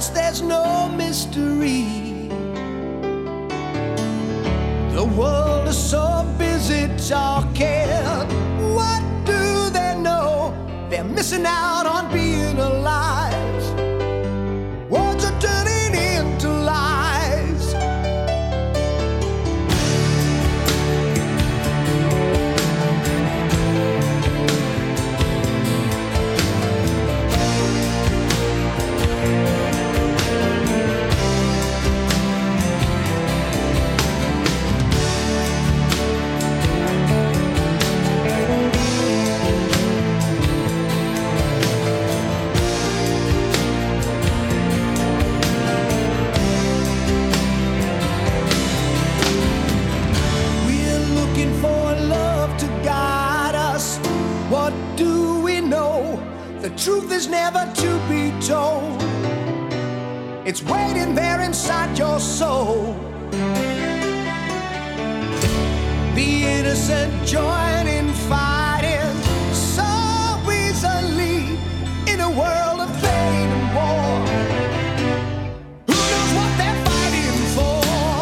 silence, there's no mystery. The world is so busy talking. What do they know? They're missing out on being alive. Words are turning into lies. The truth is never to be told. It's waiting there inside your soul. The innocent join in fighting so easily in a world of pain and war. Who knows what they're fighting for?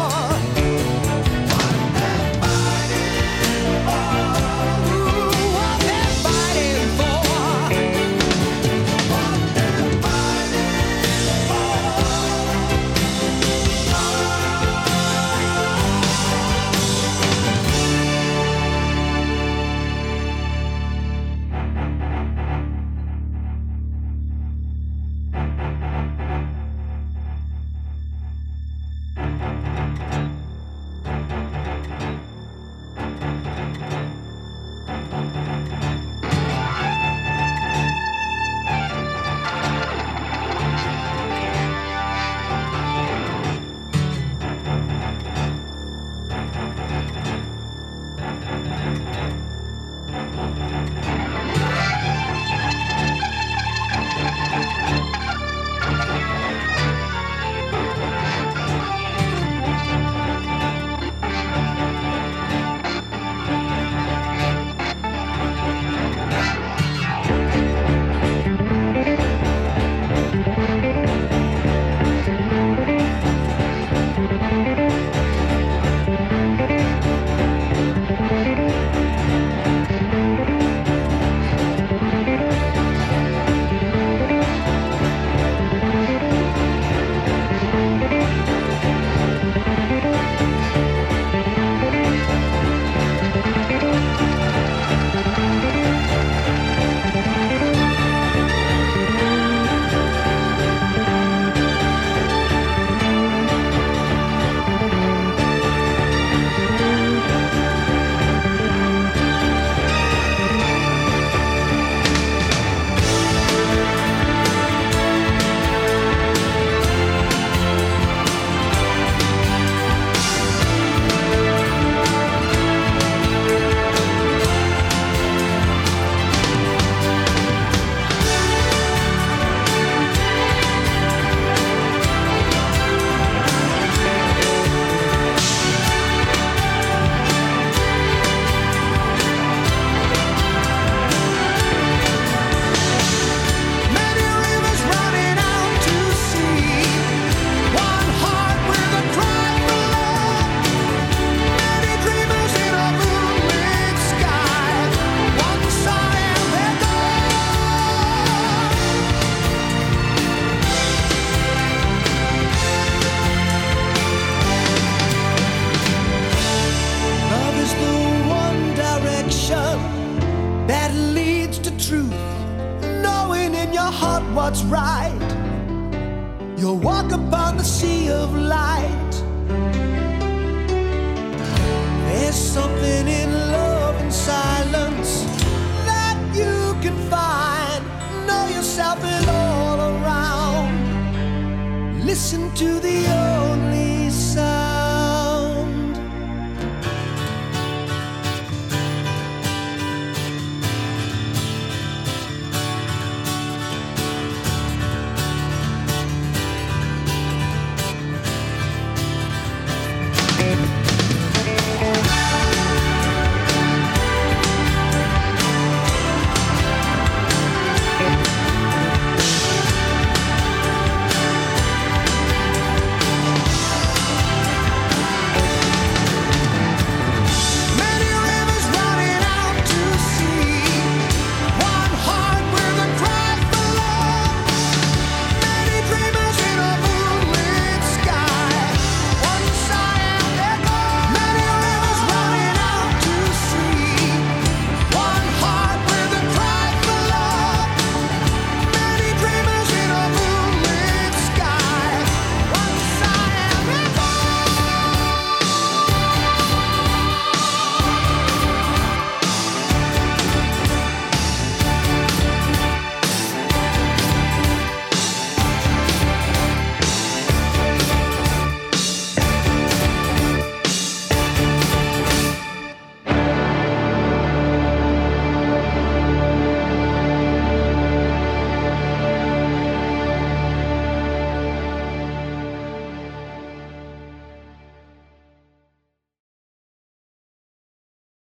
What they're fighting for. Ooh, what they're fighting for. What's right, you'll walk upon the sea of light. There's something in love and silence that you can find. Know yourself in all around. Listen to the only